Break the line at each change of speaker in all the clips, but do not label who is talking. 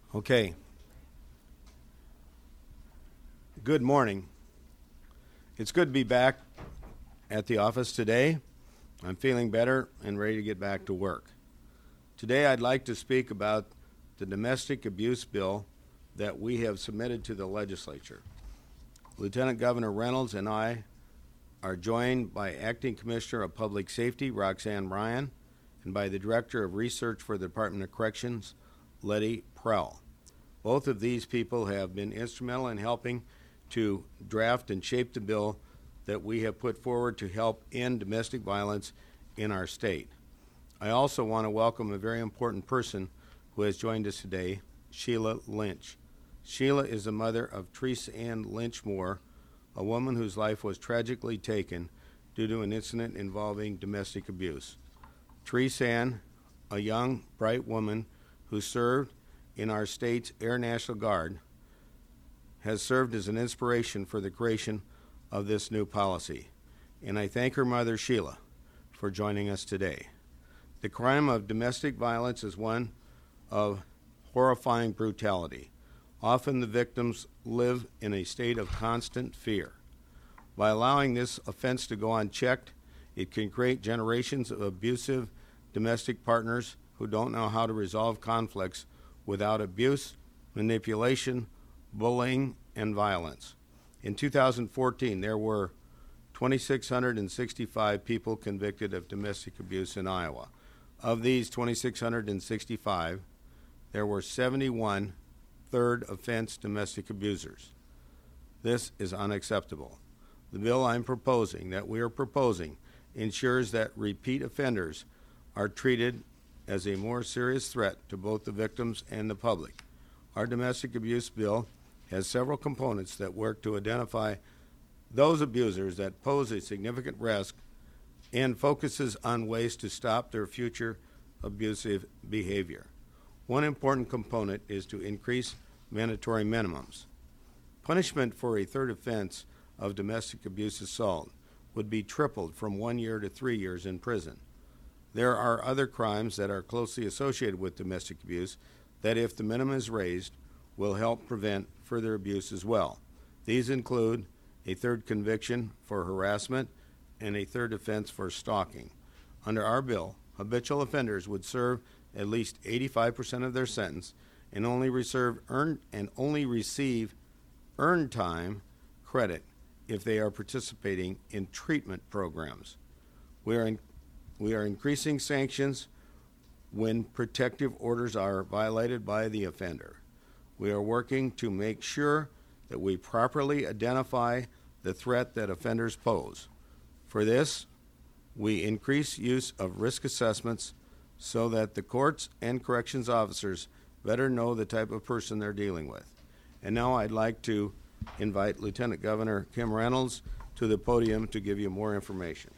Okay. Good morning. It's good to be back at the office today. I'm feeling better and ready to get back to work. Today I'd like to speak about the domestic abuse bill that we have submitted to the legislature. Lieutenant Governor Reynolds and I are joined by Acting Commissioner of Public Safety, Roxanne Ryan, and by the Director of Research for the Department of Corrections, Letty Prell. Both of these people have been instrumental in helping to draft and shape the bill that we have put forward to help end domestic violence in our state. I also want to welcome a very important person who has joined us today, Sheila Lynch. Sheila is the mother of Teresa Ann Lynch Moore, a woman whose life was tragically taken due to an incident involving domestic abuse. Teresa Ann, a young, bright woman who served in our state's Air National Guard, has served as an inspiration for the creation of this new policy. And I thank her mother, Sheila, for joining us today. The crime of domestic violence is one of horrifying brutality. Often the victims live in a state of constant fear. By allowing this offense to go unchecked, it can create generations of abusive domestic partners who don't know how to resolve conflicts without abuse, manipulation, bullying, and violence. In 2014, there were 2,665 people convicted of domestic abuse in Iowa. Of these 2,665, there were 71 third offense domestic abusers. This is unacceptable. The bill we are proposing, ensures that repeat offenders are treated as a more serious threat to both the victims and the public. Our domestic abuse bill has several components that work to identify those abusers that pose a significant risk and focuses on ways to stop their future abusive behavior. One important component is to increase mandatory minimums. Punishment for a third offense of domestic abuse assault would be tripled from 1 year to 3 years in prison. There are other crimes that are closely associated with domestic abuse that, if the minimum is raised, will help prevent further abuse as well. These include a third conviction for harassment and a third offense for stalking. Under our bill, habitual offenders would serve at least 85% of their sentence and only receive earned time credit if they are participating in treatment programs. We are increasing sanctions when protective orders are violated by the offender. We are working to make sure that we properly identify the threat that offenders pose. For this, we increase use of risk assessments so that the courts and corrections officers better know the type of person they're dealing with. And now I'd like to invite Lieutenant Governor Kim Reynolds to the podium to give you more information.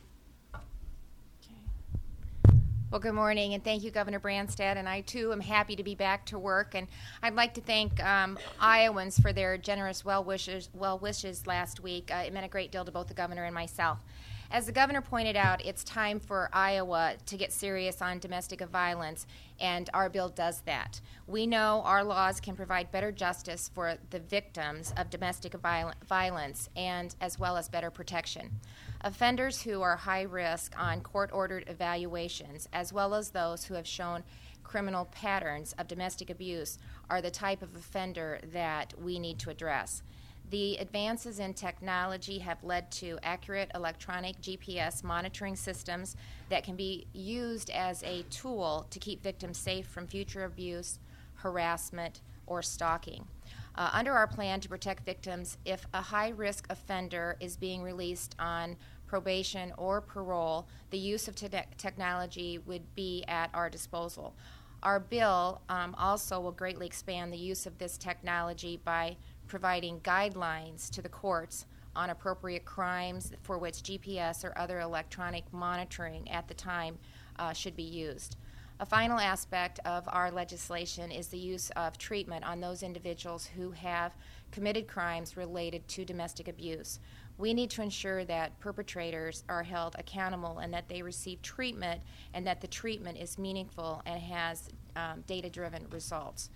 Well, good morning, and thank you, Governor Branstad, and I, too, am happy to be back to work, and I'd like to thank Iowans for their generous well wishes last week. It meant a great deal to both the governor and myself. As the governor pointed out, it's time for Iowa to get serious on domestic violence, and our bill does that. We know our laws can provide better justice for the victims of domestic violence and as well as better protection. Offenders who are high risk on court-ordered evaluations, as well as those who have shown criminal patterns of domestic abuse, are the type of offender that we need to address. The advances in technology have led to accurate electronic GPS monitoring systems that can be used as a tool to keep victims safe from future abuse, harassment, or stalking. Under our plan to protect victims, if a high-risk offender is being released on probation or parole, the use of technology would be at our disposal. Our bill also will greatly expand the use of this technology by providing guidelines to the courts on appropriate crimes for which GPS or other electronic monitoring at the time should be used. A final aspect of our legislation is the use of treatment on those individuals who have committed crimes related to domestic abuse. We need to ensure that perpetrators are held accountable and that they receive treatment and that the treatment is meaningful and has data-driven results.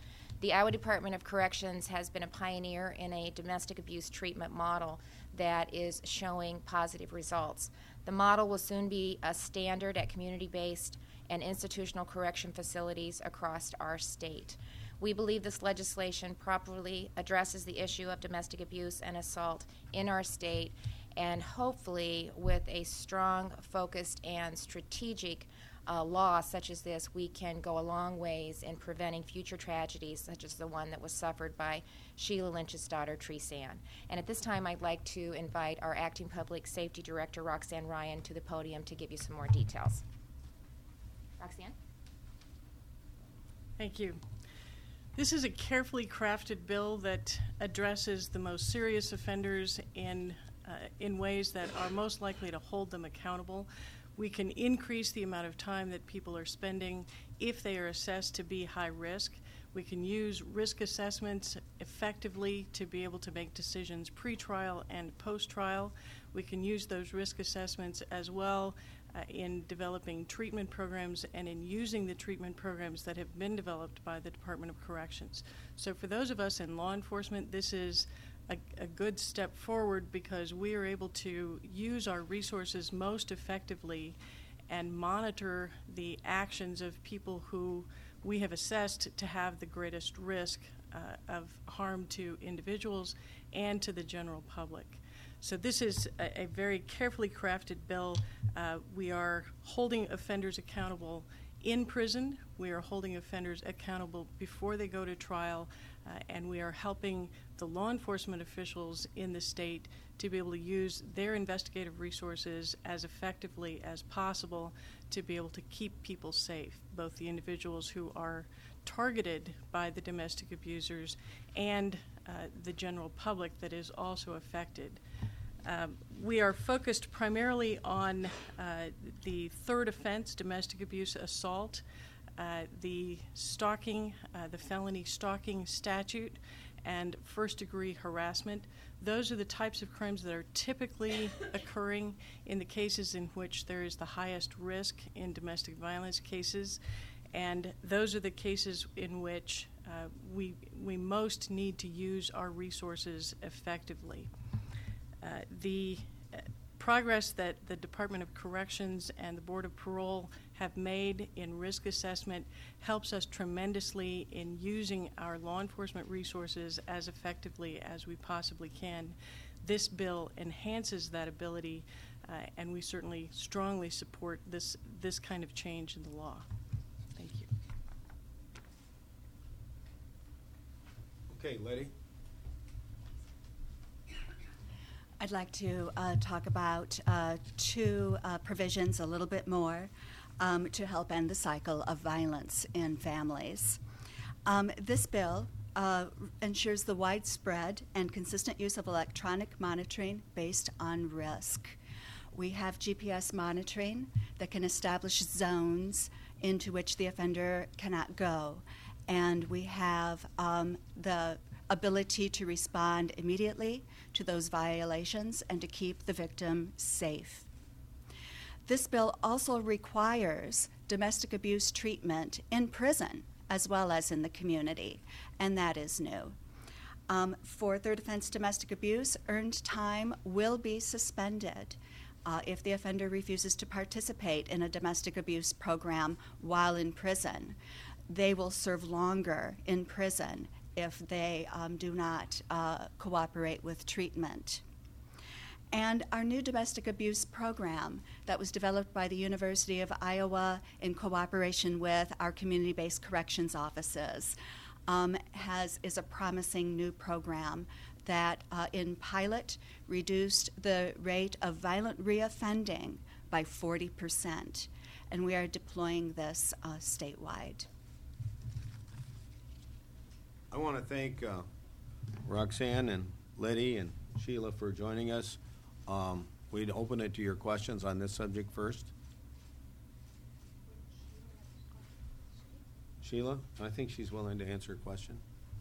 The Iowa Department of Corrections has been a pioneer in a domestic abuse treatment model that is showing positive results. The model will soon be a standard at community-based and institutional correction facilities across our state. We believe this legislation properly addresses the issue of domestic abuse and assault in our state, and hopefully with a strong, focused, and strategic law such as this, we can go a long ways in preventing future tragedies such as the one that was suffered by Sheila Lynch's daughter, Treesann. And at this time, I'd like to invite our Acting Public Safety Director, Roxanne Ryan, to the podium to give you some more details. Roxanne?
Thank you. This is a carefully crafted bill that addresses the most serious offenders in ways that are most likely to hold them accountable. We can increase the amount of time that people are spending if they are assessed to be high risk. We can use risk assessments effectively to be able to make decisions pre-trial and post-trial. We can use those risk assessments as well in developing treatment programs and in using the treatment programs that have been developed by the Department of Corrections. So for those of us in law enforcement, this is a good step forward because we are able to use our resources most effectively and monitor the actions of people who we have assessed to have the greatest risk of harm to individuals and to the general public. So this is a very carefully crafted bill. We are holding offenders accountable in prison. We are holding offenders accountable before they go to trial, and we are helping the law enforcement officials in the state to be able to use their investigative resources as effectively as possible to be able to keep people safe, both the individuals who are targeted by the domestic abusers and the general public that is also affected. We are focused primarily on the third offense, domestic abuse assault, the stalking, the felony stalking statute, and first-degree harassment. Those are the types of crimes that are typically occurring in the cases in which there is the highest risk in domestic violence cases, and those are the cases in which we most need to use our resources effectively. The progress that the Department of Corrections and the Board of Parole have made in risk assessment helps us tremendously in using our law enforcement resources as effectively as we possibly can. This bill enhances that ability, and we certainly strongly support this kind of change in the law. Thank you.
Okay, Letty.
I'd like to talk about two provisions a little bit more to help end the cycle of violence in families. This bill ensures the widespread and consistent use of electronic monitoring based on risk. We have GPS monitoring that can establish zones into which the offender cannot go, and we have the ability to respond immediately to those violations and to keep the victim safe. This bill also requires domestic abuse treatment in prison as well as in the community, and that is new. For third offense domestic abuse, earned time will be suspended if the offender refuses to participate in a domestic abuse program while in prison. They will serve longer in prison if they do not cooperate with treatment. And our new domestic abuse program that was developed by the University of Iowa in cooperation with our community-based corrections offices is a promising new program that in pilot reduced the rate of violent reoffending by 40%. And we are deploying this statewide.
I want to thank Roxanne and Letty and Sheila for joining us. We'd open it to your questions on this subject first. Sheila, I think she's willing to answer a question.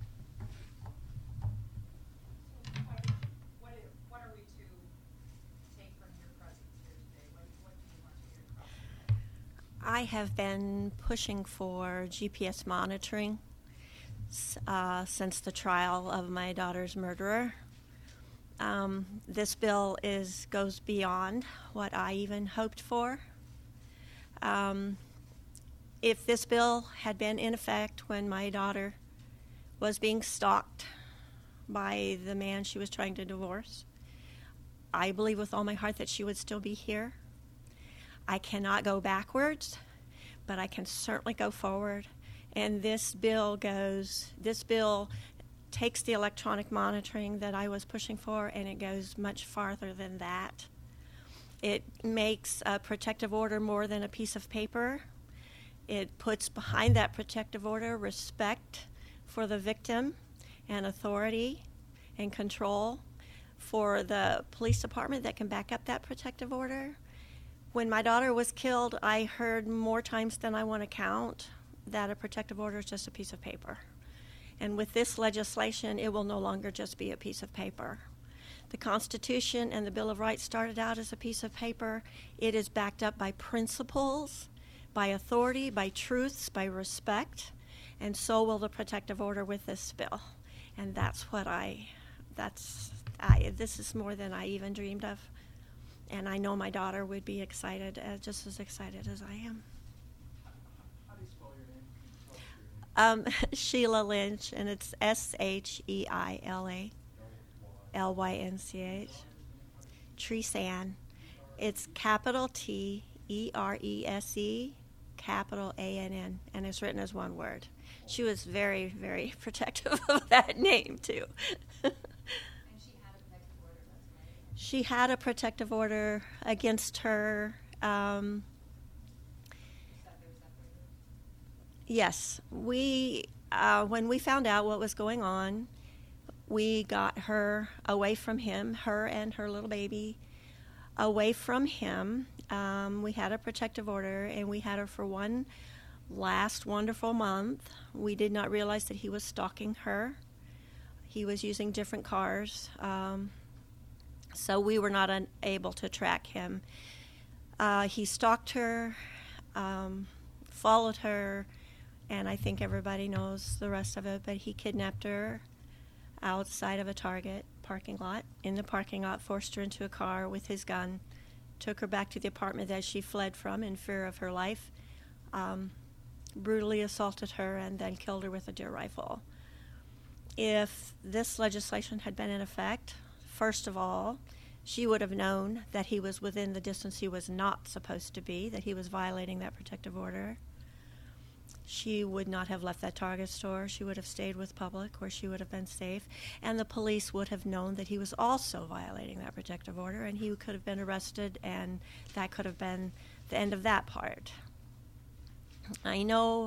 What are we to take from your presence here today? What do you want to hear from?
I have been pushing for GPS monitoring since the trial of my daughter's murderer. This bill goes beyond what I even hoped for. If this bill had been in effect when my daughter was being stalked by the man she was trying to divorce, I believe with all my heart that she would still be here. I cannot go backwards, but I can certainly go forward. And this bill takes the electronic monitoring that I was pushing for, and it goes much farther than that. It makes a protective order more than a piece of paper. It puts behind that protective order respect for the victim and authority and control for the police department that can back up that protective order. When my daughter was killed, I heard more times than I want to count that a protective order is just a piece of paper. And with this legislation, it will no longer just be a piece of paper. The Constitution and the Bill of Rights started out as a piece of paper. It is backed up by principles, by authority, by truths, by respect, and so will the protective order with this bill. And this is more than I even dreamed of. And I know my daughter would be excited, just as excited as I am.
How do you spell your name?
Sheila Lynch, and it's Sheila Lynch. Tresann. It's capital T-E-R-E-S-E, capital A-N-N, and it's written as one word. She was very, very protective of that name, too. She had a protective order against her. Yes, when we found out what was going on, we got her away from him, her and her little baby, away from him. We had a protective order, and we had her for one last wonderful month. We did not realize that he was stalking her. He was using different cars. So we were not able to track him. He stalked her, followed her, and I think everybody knows the rest of it, but he kidnapped her outside of a Target parking lot. In the parking lot, forced her into a car with his gun, took her back to the apartment that she fled from in fear of her life, brutally assaulted her, and then killed her with a deer rifle. If this legislation had been in effect, first of all, she would have known that he was within the distance he was not supposed to be, that he was violating that protective order. She would not have left that Target store. She would have stayed with public where she would have been safe. And the police would have known that he was also violating that protective order, and he could have been arrested, and that could have been the end of that part. I know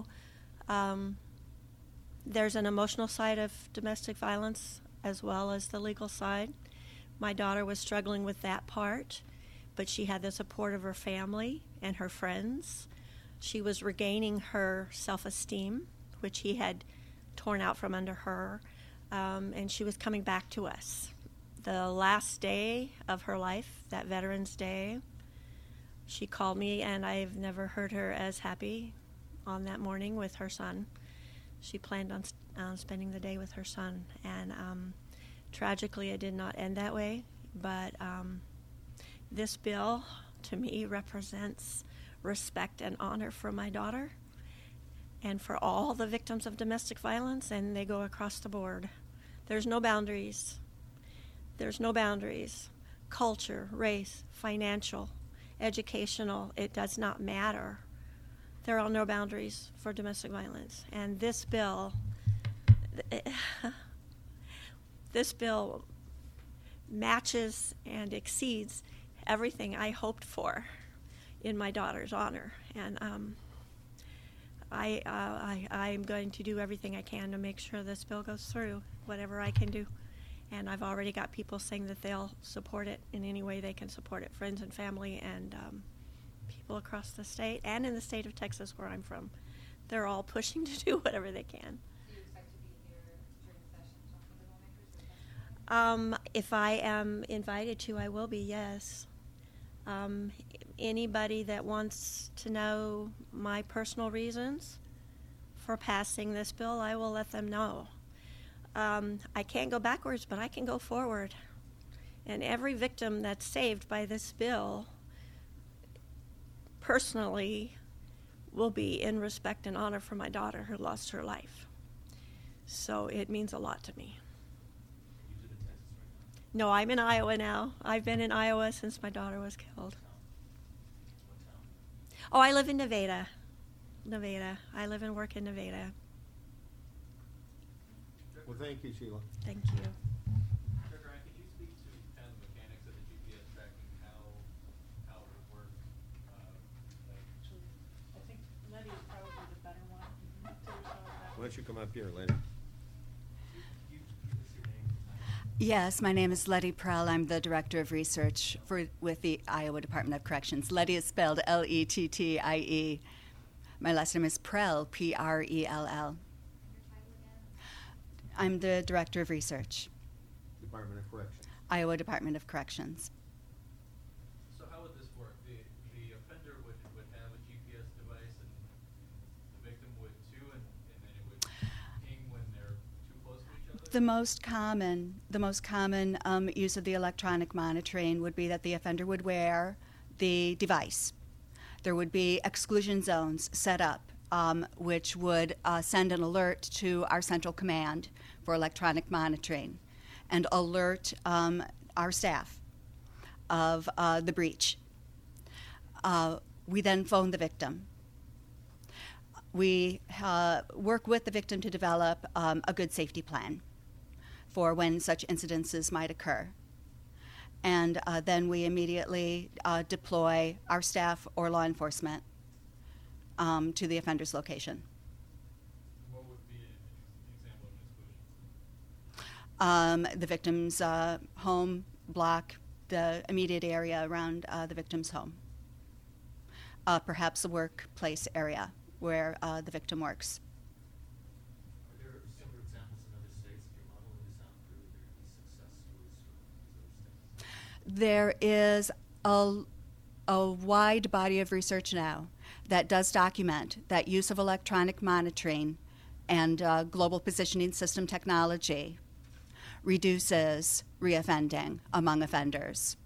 there's an emotional side of domestic violence as well as the legal side. My daughter was struggling with that part, but she had the support of her family and her friends. She was regaining her self-esteem, which he had torn out from under her, and she was coming back to us. The last day of her life, that Veterans Day, she called me, and I've never heard her as happy on that morning with her son. She planned on spending the day with her son, and tragically it did not end that way, but this bill, to me, represents respect and honor for my daughter and for all the victims of domestic violence, and they go across the board. There's no boundaries. There's no boundaries. Culture, race, financial, educational, it does not matter. There are no boundaries for domestic violence. And this bill, matches and exceeds everything I hoped for in my daughter's honor. And I'm going to do everything I can to make sure this bill goes through, whatever I can do. And I've already got people saying that they'll support it in any way they can support it, friends and family and people across the state and in the state of Texas where I'm from. They're all pushing to do whatever they can.
Do you expect to be here during the session talking to lawmakers?
If I am invited to, I will be, yes. Anybody that wants to know my personal reasons for passing this bill, I will let them know. I can't go backwards, but I can go forward. And every victim that's saved by this bill, personally, will be in respect and honor for my daughter who lost her life. So it means a lot to me.
You live in Texas right now?
No, I'm in Iowa now. I've been in Iowa since my daughter was killed.
What town?
Oh, I live in Nevada. Nevada. I live and work in Nevada.
Well, thank you, Sheila.
Thank you.
Dr. Ryan, could you speak to kind of the mechanics of the GPS tracking, how it would work?
I think Letty is probably the better one to respond to that.
Why don't you come up here, Lenny?
You give us your name and title.
Yes, my name is Letty Prell. I'm the Director of Research with the Iowa Department of Corrections. Letty is spelled Lettie. My last name is Prell, Prell. I'm the Director of Research,
Department of Corrections.
Iowa Department of Corrections.
So how would this work? The offender would have a GPS device and the victim would too, and then it would ping when they're too close to each other?
The most common use of the electronic monitoring would be that the offender would wear the device. There would be exclusion zones set up, which would send an alert to our central command for electronic monitoring and alert our staff of the breach. We then phone the victim. We work with the victim to develop a good safety plan for when such incidences might occur. And then we immediately deploy our staff or law enforcement to the offender's location.
What would be an example of an exclusion?
The victim's home, block, the immediate area around the victim's home. Perhaps a workplace area where the victim works.
Are there similar examples in other states? If you're modeling this out, or would there be success stories from these other states?
There is a wide body of research now that does document that use of electronic monitoring and global positioning system technology reduces reoffending among offenders.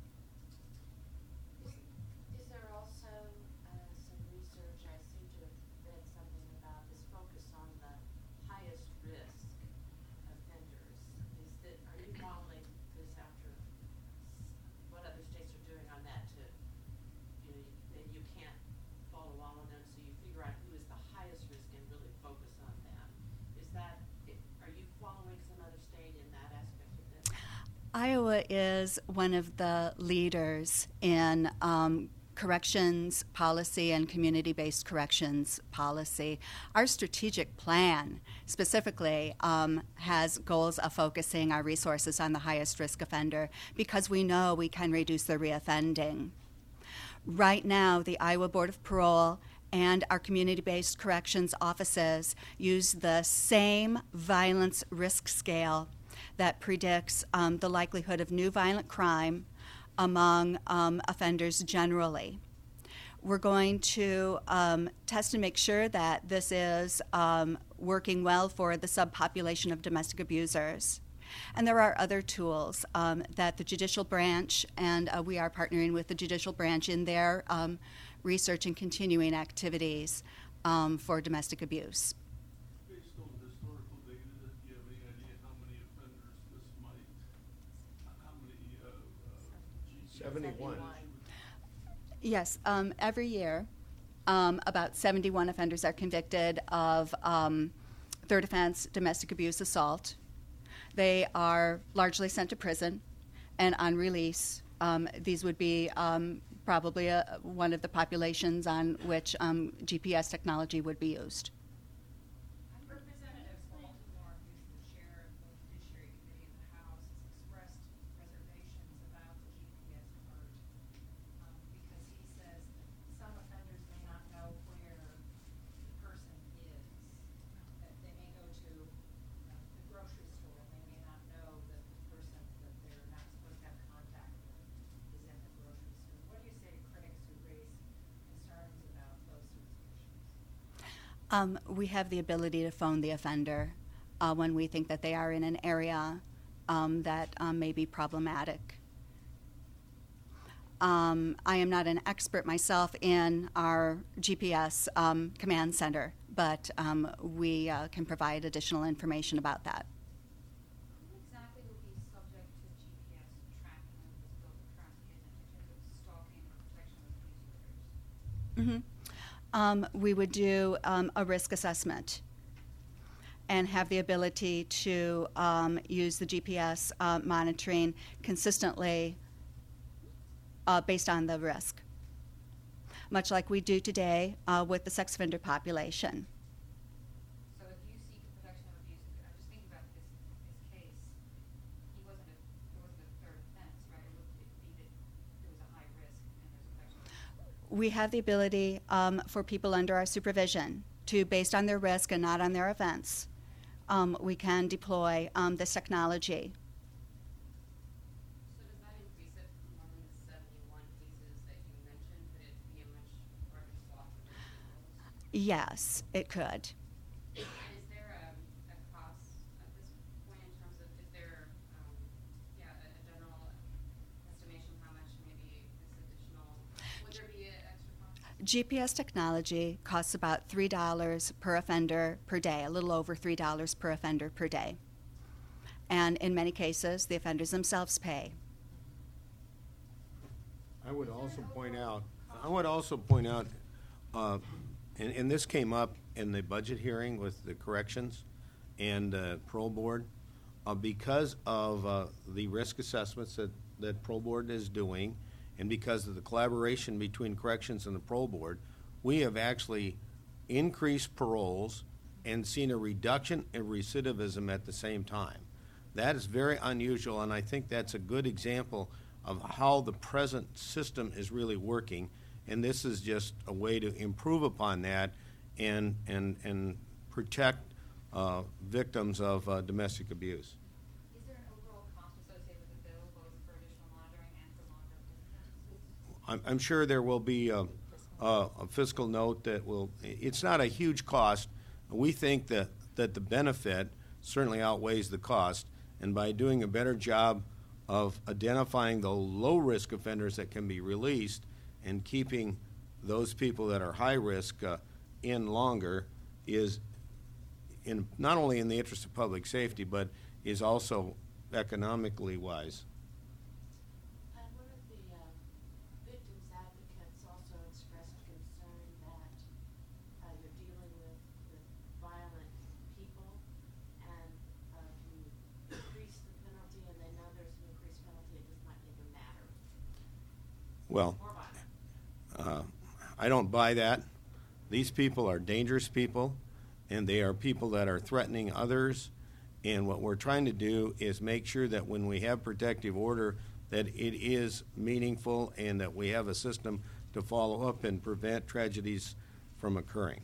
Is there also some research, I seem to have read something about this focus on the highest risk offenders? Are you modeling this after what other states are doing on that to, that you can't follow all of them, so you figure out who is the highest risk and really focus on them? Are you following some other state in that aspect of this?
Iowa is one of the leaders in corrections policy and community-based corrections policy. Our strategic plan specifically has goals of focusing our resources on the highest risk offender because we know we can reduce their reoffending. Right now, the Iowa Board of Parole and our community-based corrections offices use the same violence risk scale that predicts the likelihood of new violent crime among offenders generally. We're going to test and make sure that this is working well for the subpopulation of domestic abusers. And there are other tools that the judicial branch, and we are partnering with the judicial branch in their research and continuing activities for domestic abuse.
Based on historical data, do you have any idea how many offenders this might, how many GPS
71.
Yes, every year, about 71 offenders are convicted of third offense domestic abuse assault. They are largely sent to prison, and on release, these would be probably one of the populations on which GPS technology would be used.
Representative Baltimore, who's the chair of the Judiciary Committee in the House, has expressed reservations about the GPS card because he says that some offenders may not know where the person is. That they may go to the grocery store and they may not know that the person that they're not supposed to have contact with is in the grocery store. What do you say to critics who raise concerns about those sorts of issues?
We have the ability to phone the offender when we think that they are in an area that may be problematic. I am not an expert myself in our GPS command center, but we can provide additional information about that.
Who exactly will be subject to GPS tracking under this bill currently in terms of stalking or protection of police orders?
We would do a risk assessment and have the ability to use the GPS monitoring consistently based on the risk, much like we do today with the sex offender population.
So if you seek the protection of abuse, I'm just thinking about this case. There wasn't a third offense, right? It would be that there was a high risk and there's protection of abuse.
We have the ability for people under our supervision to, based on their risk and not on their offense, we can deploy this technology.
So does that increase it more than the 71 cases that you mentioned? Could it be a much larger swath of individuals?
Yes, it could.
And is there a cost at this point in terms of, is there, a general estimation how much maybe this additional, would there be an extra cost?
GPS technology costs about $3 per offender per day, a little over $3 per offender per day. And in many cases, the offenders themselves pay.
I would also point out, and this came up in the budget hearing with the corrections and parole board, because of the risk assessments that parole board is doing, and because of the collaboration between corrections and the parole board, we have actually increased paroles and seen a reduction in recidivism at the same time. That is very unusual, and I think that's a good example of how the present system is really working, and this is just a way to improve upon that and protect victims of domestic abuse.
Is there an overall cost associated with the bill, both for additional monitoring and for longer offenses?
I'm sure there will be a fiscal note that will, it's not a huge cost. We think that the benefit certainly outweighs the cost, and by doing a better job of identifying the low-risk offenders that can be released and keeping those people that are high risk in longer is in not only in the interest of public safety, but is also economically wise.
And one of the victims advocates also expressed concern that you're dealing with violent people and can increase the penalty, and they know there's an increased penalty, it just might make them madder.
Well,
More violent.
I don't buy that. These people are dangerous people, and they are people that are threatening others. And what we're trying to do is make sure that when we have protective order, that it is meaningful and that we have a system to follow up and prevent tragedies from occurring.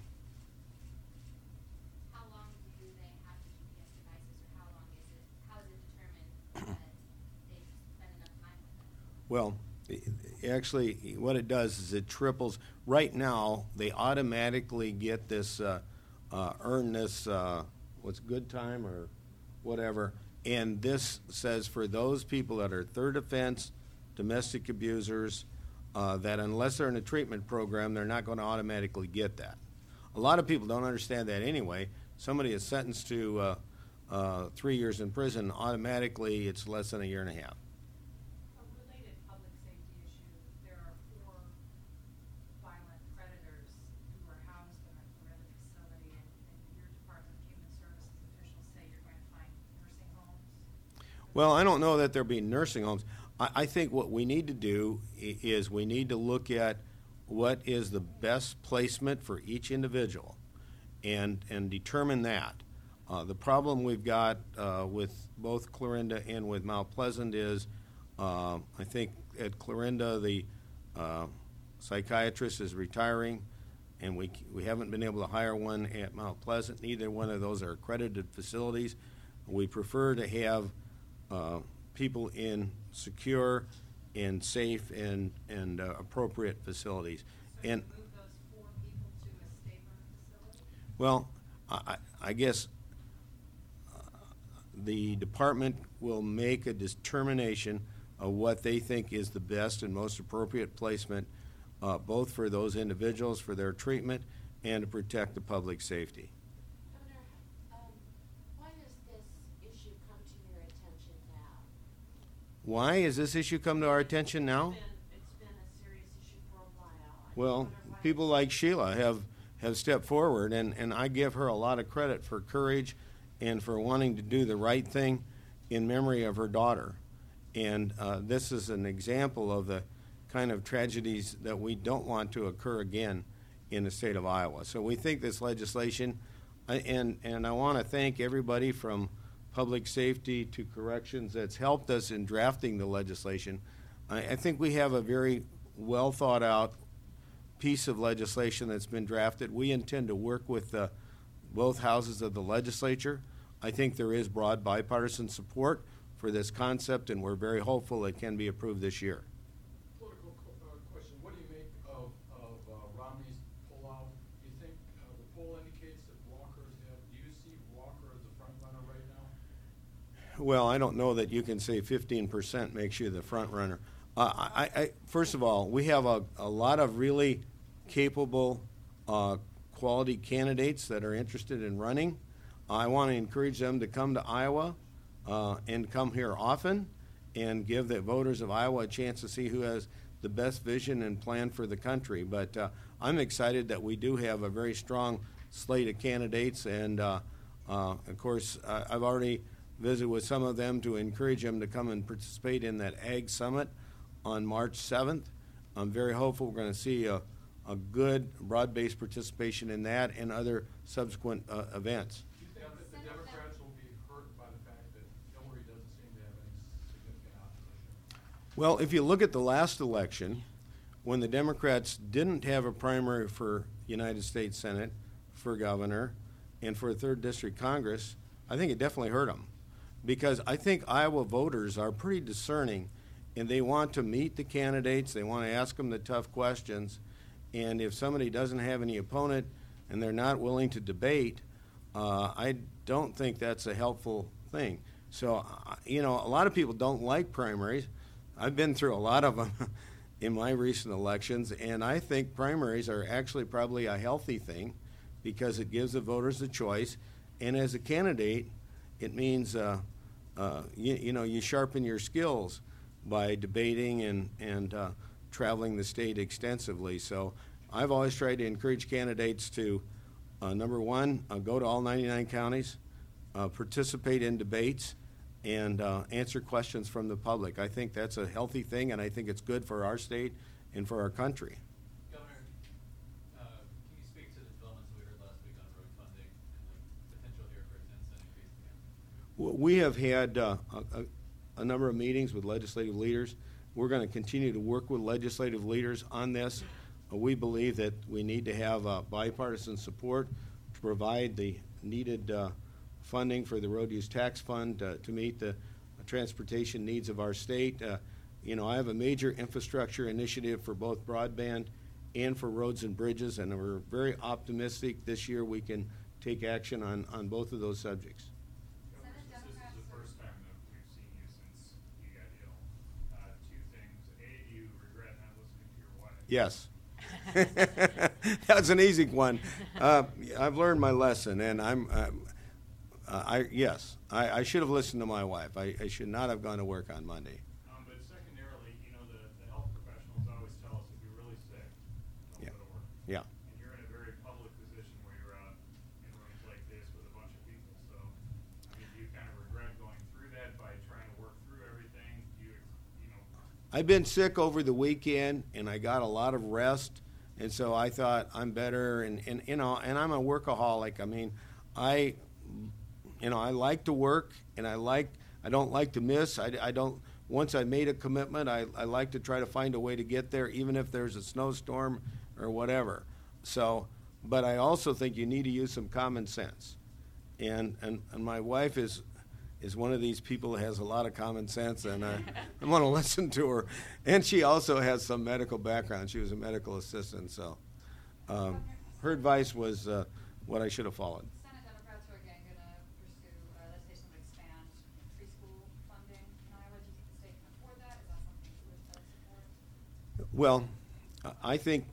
How long do they have the GPS devices, or how is it determined that they've spent enough time with it?
Well, actually, what it does is it triples. Right now, they automatically get this, earn this, what's good time or whatever, and this says for those people that are third offense, domestic abusers, that unless they're in a treatment program, they're not going to automatically get that. A lot of people don't understand that anyway. Somebody is sentenced to 3 years in prison, automatically it's less than a year and a half.
A related public safety issue, there are 4 violent predators who are housed in a Clarinda facility, and your Department of Human Services officials say you're going to find nursing homes.
Well, I don't know that there'll be nursing homes. I think what we need to do is we need to look at what is the best placement for each individual and determine that. The problem we've got with both Clarinda and with Mount Pleasant is I think at Clarinda the psychiatrist is retiring, and we haven't been able to hire one at Mount Pleasant. Neither one of those are accredited facilities. We prefer to have people in secure and safe and appropriate facilities.
So
And
you move those 4 people to a safer facility?
Well, I guess the department will make a determination of what they think is the best and most appropriate placement, both for those individuals, for their treatment, and to protect the public safety.
Governor, why does this issue come to your attention now?
Why has this issue come to our attention now?
It's been a serious issue for a while. I just
Well,
wonder why
people like Sheila have stepped forward, and I give her a lot of credit for courage and for wanting to do the right thing in memory of her daughter. And this is an example of the kind of tragedies that we don't want to occur again in the state of Iowa. So we think this legislation, and I want to thank everybody from public safety to corrections that's helped us in drafting the legislation. I think we have a very well thought out piece of legislation that's been drafted. We intend to work with both houses of the legislature. I think there is broad bipartisan support for this concept, and we're very hopeful it can be approved this year.
Political question. What do you make of Romney's pullout? Do you think the poll indicates that Walker's ahead? Do you see Walker as the front runner right now?
Well, I don't know that you can say 15% makes you the front runner. First of all, we have a lot of really capable, quality candidates that are interested in running. I want to encourage them to come to Iowa and come here often and give the voters of Iowa a chance to see who has the best vision and plan for the country. But I'm excited that we do have a very strong slate of candidates, and of course, I've already visited with some of them to encourage them to come and participate in that Ag Summit on March 7th. I'm very hopeful we're going to see a good, broad-based participation in that and other subsequent events.
Do you think that the Democrats will be hurt by the fact that Hillary doesn't seem to have any significant opposition?
Well, if you look at the last election, when the Democrats didn't have a primary for United States Senate, for governor, and for a 3rd District Congress, I think it definitely hurt them. Because I think Iowa voters are pretty discerning, and they want to meet the candidates, they want to ask them the tough questions, and if somebody doesn't have any opponent and they're not willing to debate, I don't think that's a helpful thing. So, a lot of people don't like primaries. I've been through a lot of them in my recent elections, and I think primaries are actually probably a healthy thing because it gives the voters a choice, and as a candidate, it means you sharpen your skills by debating and traveling the state extensively. So I've always tried to encourage candidates to, number one, go to all 99 counties, participate in debates, and answer questions from the public. I think that's a healthy thing, and I think it's good for our state and for our country.
Governor, can you speak to the developments we heard last week on road funding and the potential here for a 10-cent increase again?
We have had a number of meetings with legislative leaders. We're going to continue to work with legislative leaders on this. We believe that we need to have bipartisan support to provide the needed funding for the road use tax fund to meet the transportation needs of our state. I have a major infrastructure initiative for both broadband and for roads and bridges, and we're very optimistic this year we can take action on both of those subjects.
This is the first time that we've seen you since you got ill. Two things. A, do you regret not listening to your wife?
Yes. That's an easy one. I've learned my lesson, and I should have listened to my wife. I should not have gone to work on Monday.
But secondarily, the health professionals always tell us if you're really sick, don't go to work.
Yeah.
And you're in a very public position where you're out in rooms like this with a bunch of people. So, do you kind of regret going through that by trying to work through everything?
I've been sick over the weekend, and I got a lot of rest, and so I thought I'm better. And I'm a workaholic. I mean, I like to work, and I don't like to miss. I don't. Once I made a commitment, I like to try to find a way to get there, even if there's a snowstorm or whatever. So, but I also think you need to use some common sense, and my wife is one of these people that has a lot of common sense, and I'm going to listen to her. And she also has some medical background. She was a medical assistant, so her advice was what I should have followed.
Senate Democrats are again going to pursue legislation to expand preschool funding in Iowa. Do you think the state can afford that? Is that something you would support?
Well, I think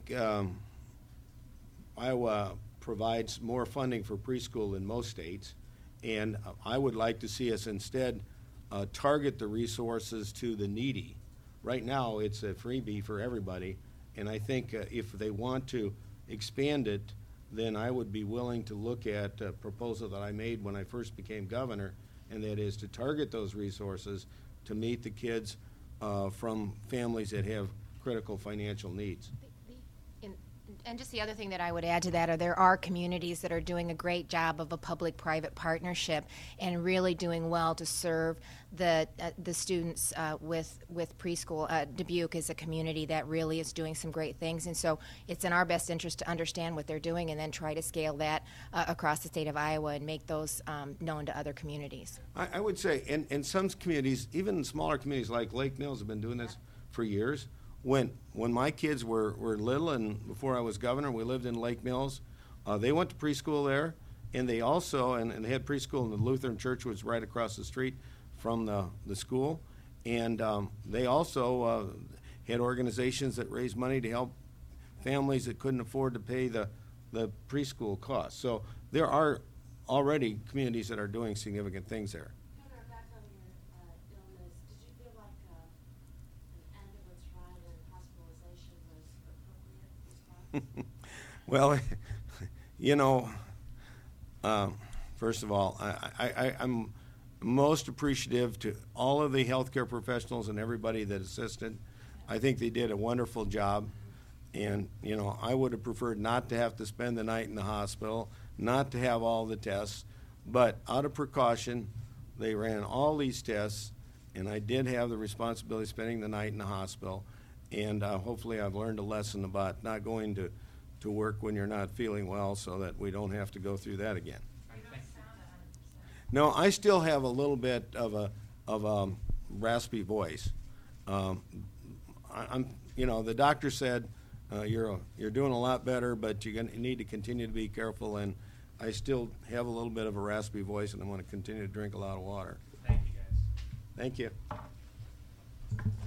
Iowa provides more funding for preschool than most states, and I would like to see us instead target the resources to the needy. Right now, it's a freebie for everybody, and I think if they want to expand it, then I would be willing to look at a proposal that I made when I first became governor, and that is to target those resources to meet the kids from families that have critical financial needs.
And just the other thing that I would add to that are there are communities that are doing a great job of a public-private partnership and really doing well to serve the students with preschool. Dubuque is a community that really is doing some great things, and so it's in our best interest to understand what they're doing and then try to scale that across the state of Iowa and make those known to other communities.
I would say, in some communities, even smaller communities like Lake Mills have been doing this for years. When my kids were little and before I was governor, we lived in Lake Mills. They went to preschool there, and they also, and they had preschool in the Lutheran Church, which was right across the street from the school. And they also had organizations that raised money to help families that couldn't afford to pay the preschool costs. So there are already communities that are doing significant things there.
Governor, back on your illness, did you feel like an ambulance ride and hospitalization was appropriate response?
Well, you know, first of all, I'm most appreciative to all of the healthcare professionals and everybody that assisted. I think they did a wonderful job. And, you know, I would have preferred not to have to spend the night in the hospital, not to have all the tests. But out of precaution, they ran all these tests, and I did have the responsibility of spending the night in the hospital. And hopefully I've learned a lesson about not going to work when you're not feeling well so that we don't have to go through that again.
You don't sound 100%.
No, I still have a little bit of a raspy voice. I'm, you know, the doctor said you're doing a lot better, but you need to continue to be careful. And I still have a little bit of a raspy voice, and I'm going to continue to drink a lot of water.
Thank you, guys.
Thank you.